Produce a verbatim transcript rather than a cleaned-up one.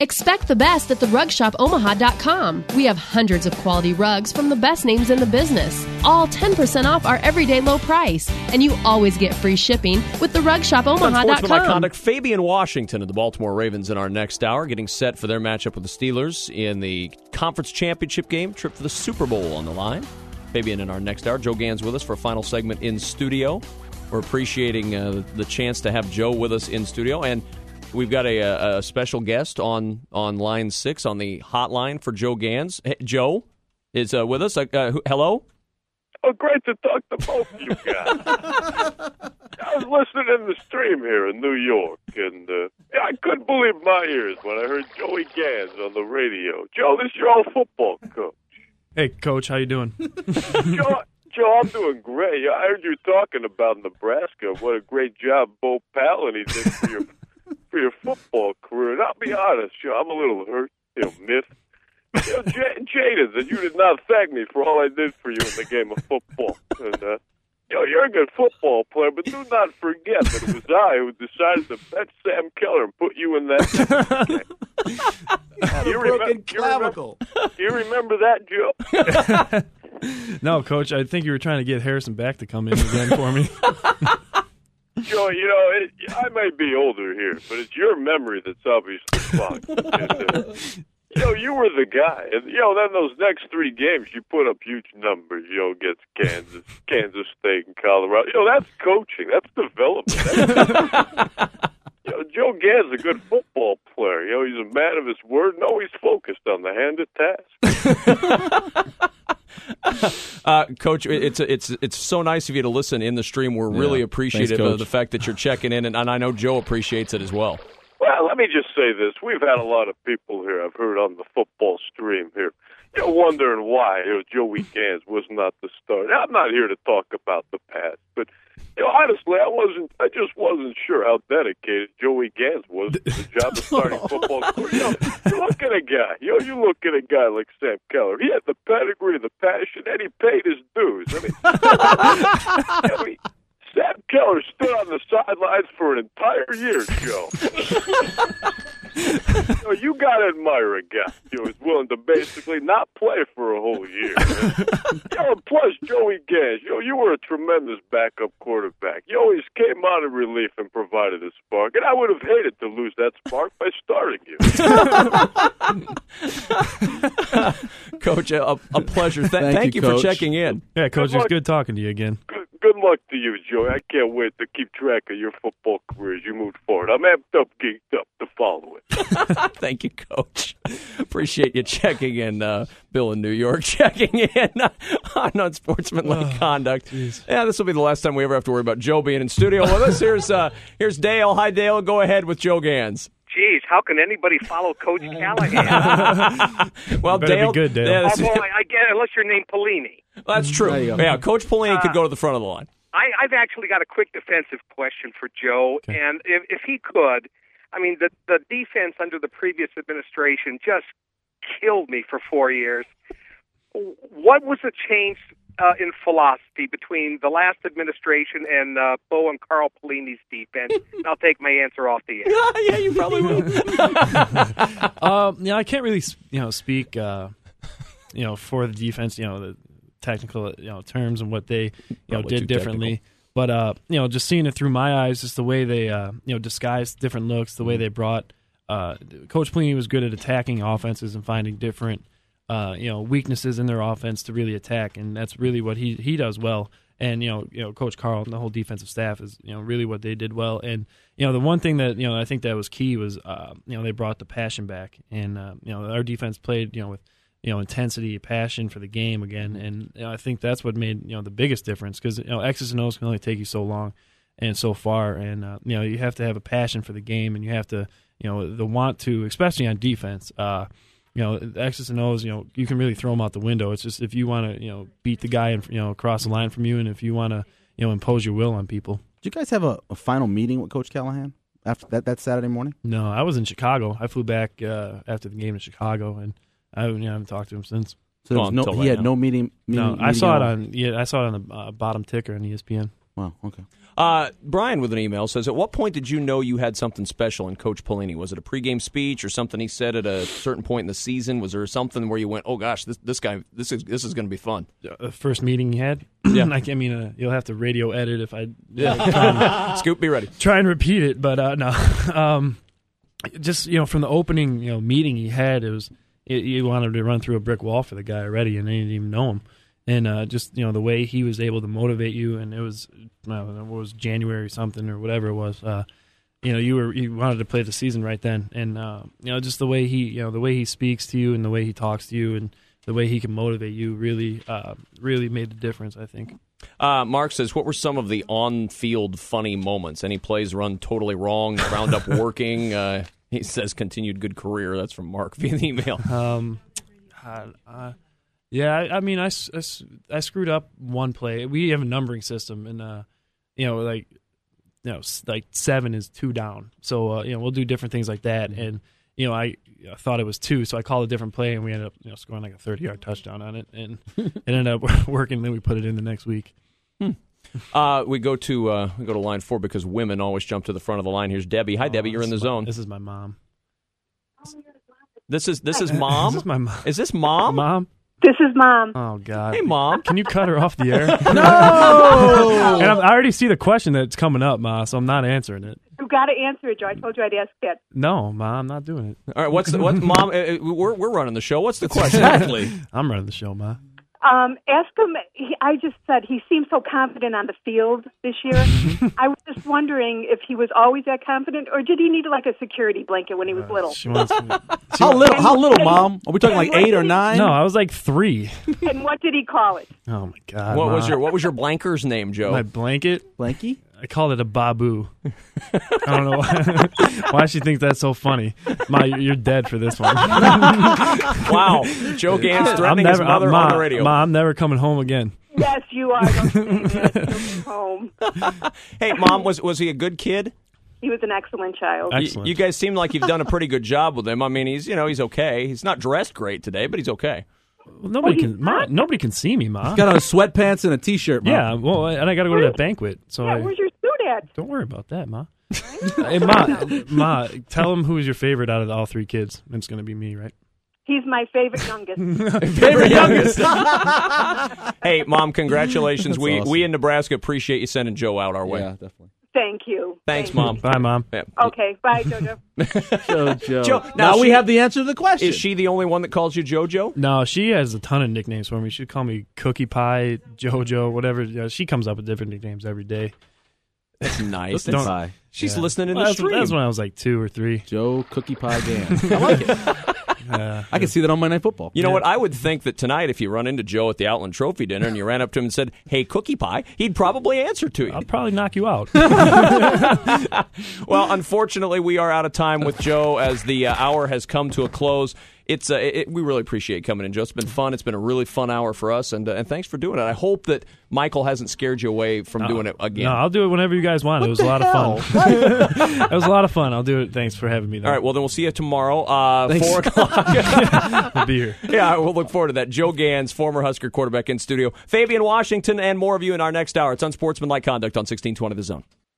Expect the best at the rug shop omaha dot com. We have hundreds of quality rugs from the best names in the business, all ten percent off our everyday low price. And you always get free shipping with the rug shop omaha dot com. Conduct, Fabian Washington of the Baltimore Ravens in our next hour, getting set for their matchup with the Steelers in the conference championship game, trip for the Super Bowl on the line. Fabian in our next hour. Joe Gans with us for a final segment in studio. We're appreciating uh, the chance to have Joe with us in studio, and we've got a, a special guest on, on line six on the hotline for Joe Gans. Hey, Joe is uh, with us. Uh, uh, hello? Oh, great to talk to both of you guys. I was listening in the stream here in New York, and uh, I couldn't believe my ears when I heard Joey Gans on the radio. Joe, this is your old football coach. Hey, Coach, how you doing? Joe, Joe, I'm doing great. I heard you talking about Nebraska. What a great job Bo Palany did for your for your football career. And I'll be honest, Joe, I'm a little hurt, you know, miffed. You know, J- jaded that you did not thank me for all I did for you in the game of football. And, uh, you know, you're a good football player, but do not forget that it was I who decided to bet Sam Keller and put you in that game. You, remem- you, remember, you remember that, Joe? No, Coach, I think you were trying to get Harrison back to come in again for me. Joe, you know, it, I may be older here, but it's your memory that's obviously fogged. And, uh, you know, you were the guy. And, you know, then those next three games, you put up huge numbers, you know, against Kansas, Kansas State, and Colorado. You know, that's coaching. That's development. That's you know, Joe Gans is a good football player. You know, he's a man of his word and always focused on the hand of task. uh, Coach, it's it's it's so nice of you to listen in the stream. We're really yeah. appreciative Thanks, of the fact that you're checking in, and, and I know Joe appreciates it as well. Well, let me just say this. We've had a lot of people here, I've heard on the football stream here, you know, wondering why you know, Joey Gans was not the starter. I'm not here to talk about the past, but you know, honestly, I wasn't. I just wasn't sure how dedicated Joey Gans was to the job of starting football. You know, you look at a guy. You know, you look at a guy like Sam Keller. He had the pedigree, the passion, and he paid his dues. I mean, I mean Sam Keller stood on the sidelines for an entire year, Joe. You know, you got to admire a guy who was willing to basically not play for a whole year. You know, plus, Joey Gans, you know, you were a tremendous backup quarterback. You always came out of relief and provided a spark, and I would have hated to lose that spark by starting you. Coach, a, a pleasure. Th- thank, thank you, you for Coach. checking in. Yeah, Coach, it's good talking to you again. Good, good luck to you, Joey. I can't wait to keep track of your football career as you move forward. I'm amped up, geeked up to follow it. Thank you, Coach. Appreciate you checking in, uh, Bill in New York, checking in on unsportsmanlike oh, conduct. Geez. Yeah, this will be the last time we ever have to worry about Joe being in studio with us. Here's uh, here's Dale. Hi, Dale. Go ahead with Joe Gans. Geez, how can anybody follow Coach Callahan? Well, Dale, be good, Dale. Yeah, oh, boy, I get it, unless you're named Pelini. That's true. Yeah, Coach Pelini uh, could go to the front of the line. I, I've actually got a quick defensive question for Joe, okay. and if, if he could, I mean, the the defense under the previous administration just killed me for four years. What was the change uh, in philosophy between the last administration and uh, Bo and Carl Pelini's defense? And I'll take my answer off the air. Yeah, you probably will. um, you know, I can't really, you know, speak, uh, you know, for the defense, you know, the technical, you know, terms and what they, you know, Probably did differently. Technical. But uh, you know, just seeing it through my eyes, just the way they, uh, you know, disguised different looks, the way they brought. Uh, Coach Pelini was good at attacking offenses and finding different, uh, you know, weaknesses in their offense to really attack, and that's really what he he does well. And you know, you know, Coach Carl and the whole defensive staff is, you know, really what they did well. And you know, the one thing that you know I think that was key was, uh, you know, they brought the passion back, and uh, you know, our defense played, you know, with you know, intensity, passion for the game again, and you know, I think that's what made you know the biggest difference, because you know X's and O's can only take you so long and so far, and uh, you know you have to have a passion for the game, and you have to you know the want to, especially on defense. Uh, you know X's and O's, you know you can really throw them out the window. It's just if you want to you know beat the guy and you know across the line from you, and if you want to you know impose your will on people. Did you guys have a, a final meeting with Coach Callahan after that that Saturday morning? No, I was in Chicago. I flew back uh, after the game in Chicago, and I, you know, I haven't talked to him since. So there was no, he had no meeting. meeting no, I meeting saw it on. Yeah, I saw it on the uh, bottom ticker on E S P N. Wow. Okay. Uh, Brian with an email says, at what point did you know you had something special in Coach Pelini? Was it a pregame speech or something he said at a certain point in the season? Was there something where you went, oh gosh, this this guy, this is this is going to be fun? The first meeting you had? Yeah. Like, I mean, uh, you'll have to radio edit if I yeah. uh, try and, Scoop, be ready. Try and repeat it, but uh, no. um, just, you know, from the opening, you know, meeting he had, it was, it, you wanted to run through a brick wall for the guy already, and they didn't even know him. And uh, just, you know, the way he was able to motivate you, and it was, I don't know, it was January something or whatever it was. Uh, you know, you were you wanted to play the season right then, and uh, you know, just the way he, you know, the way he speaks to you, and the way he talks to you, and the way he can motivate you, really, uh, really made the difference, I think. Uh, Mark says, what were some of the on-field funny moments? Any plays run totally wrong, wound up working? Uh, he says, continued good career. That's from Mark via the email. Um, uh, uh, Yeah, I, I mean, I, I, I screwed up one play. We have a numbering system, and uh, you know, like you know, like seven is two down. So uh, you know, we'll do different things like that. And you know, I, I thought it was two, so I called a different play, and we ended up you know scoring like a thirty-yard touchdown on it, and it ended up working. And then we put it in the next week. Hmm. Uh, we go to uh, we go to line four because women always jump to the front of the line. Here's Debbie. Hi, Oh, Debbie. You're in the my, zone. This is my mom. This is this is mom. This is my mom. Is this mom? Mom. This is Mom. Oh God. Hey, Mom. Can you cut her off the air? No! And I'm, I already see the question that's coming up, Ma, so I'm not answering it. You got to answer it, Joe. I told you I'd ask it. No, Ma, I'm not doing it. All right. What's the, what's Mom? Uh, we're we're running the show. What's the question? Exactly. I'm running the show, Ma. Um, ask him. He, I just said he seemed so confident on the field this year. I was just wondering if he was always that confident, or did he need like a security blanket when he was Uh, little? She wants to, she How wa- little? How little, Mom? Are we talking like eight or nine? No, I was like three. And what did he call it? Oh my God. What Ma. was your What was your blanker's name, Joe? my blanket? Blanky? I called it a babu. I don't know why, why she thinks that's so funny. Ma, you're you're dead for this one. Wow. Joe Gans I'm threatening never, his mother Ma, on the radio. Ma, I'm never coming home again. Yes, you are. Don't say that. He'll be home. Hey, Mom, was was he a good kid? He was an excellent child. Y- Excellent. You guys seem like you've done a pretty good job with him. I mean, he's you know he's okay. He's not dressed great today, but he's okay. Well, nobody Oh, can. he's Ma, not? nobody can see me, Ma. Got on sweatpants and a T-shirt, Mom. Yeah. Well, and I got to go to that banquet. So Yeah, I, where's your suit at? don't worry about that, Ma. Hey, Ma, Ma, tell him who's your favorite out of all three kids. It's going to be me, right? He's my favorite youngest. Favorite youngest. Hey, Mom, congratulations. That's we awesome. we in Nebraska appreciate you sending Joe out our way. Yeah, definitely. Thank you. Thanks, Thank Mom. Bye, Mom. Yeah. you. Okay, bye, JoJo. Joe, Joe. Joe, now now we she- have the answer to the question. Is she the only one that calls you JoJo? No, she has a ton of nicknames for me. She'd call me Cookie Pie, JoJo, whatever. You know, she comes up with different nicknames every day. That's nice. Listen, That's- pie. she's Yeah. listening in Well, the that's, stream. that's when I was like two or three. Joe Cookie Pie Gans. I like it. Uh, I can see that on Monday Night Football. You know Yeah. what? I would think that tonight, if you run into Joe at the Outland Trophy dinner and you ran up to him and said, "Hey, Cookie Pie," he'd probably answer to you. I'll probably knock you out. Well, unfortunately, we are out of time with Joe as the uh, hour has come to a close. It's uh, it, we really appreciate coming in, Joe. It's been fun. It's been a really fun hour for us, and uh, and thanks for doing it. I hope that Michael hasn't scared you away from doing it again. No, I'll do it whenever you guys want. It was a lot of fun. It was a lot of fun. I'll do it. Thanks for having me. Though. All right, well, then we'll see you tomorrow, uh, Thanks. four o'clock. I'll be here. Yeah, we'll look forward to that. Joe Gans, former Husker quarterback in studio. Fabian Washington and more of you in our next hour. It's Unsportsmanlike Conduct on sixteen twenty The Zone.